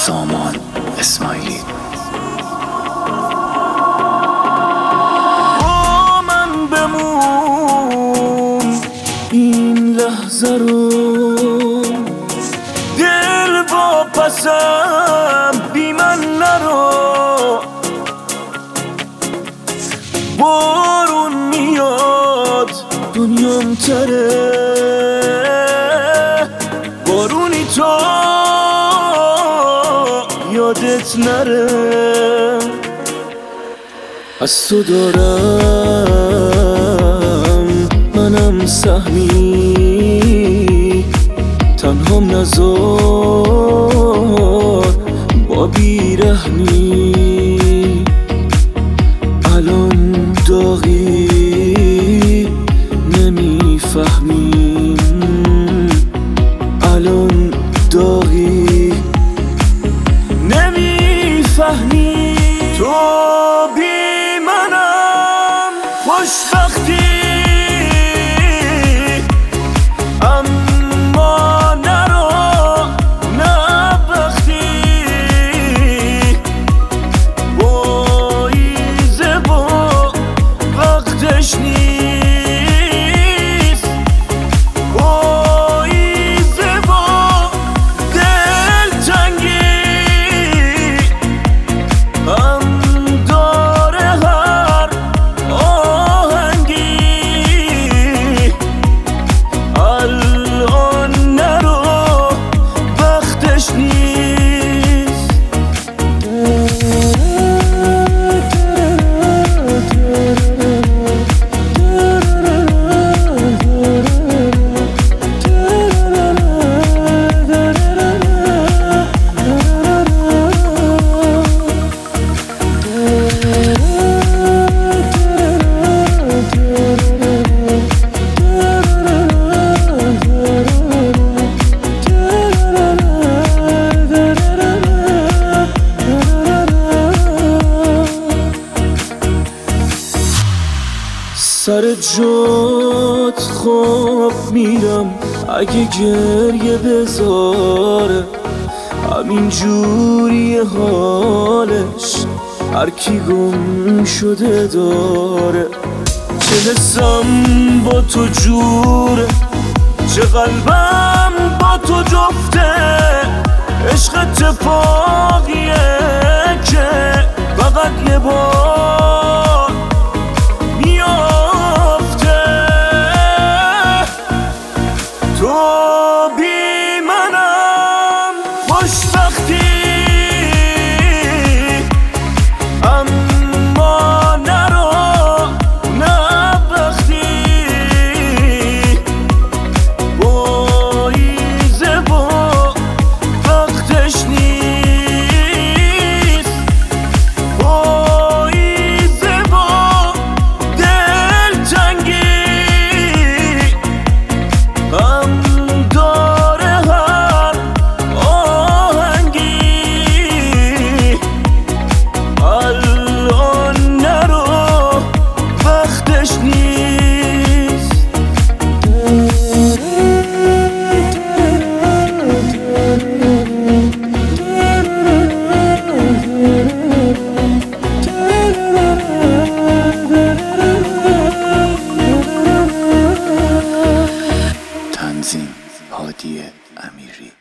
سامان اسماعیلی. با من بمون این لحظه رو، دل با پسم بی من نرو. بارون میاد دنیام تره، بارونی تو یادت نره. از تو دارم منم سهمی، تنهام نذار با بیرحمی. الان داغی نمیفهمیم، الان داغی نمیفهمی. تو بی منم خوشبختی، اما نرو نبختی. بایزه با وقتش نیست، بایزه با دلتنگی. هم داره هر آهنگی، الان نرو وقتش نیست. سر جات خواب میرم اگه گریه بذاره، همین جوری حالش هر کی گم شده داره. چه حسم با تو جوره، چه قلبم با تو جفته. عشق اتفاقیه که فقط یه بار میافته. تو بی منم خوشبختی، اما نرو نبختی. بایزه با وقتش نیست، بایزه با دلتنگی. هم داره هر آهنگی، الان نرو وقتش نیست. تنظیم هادی امیری.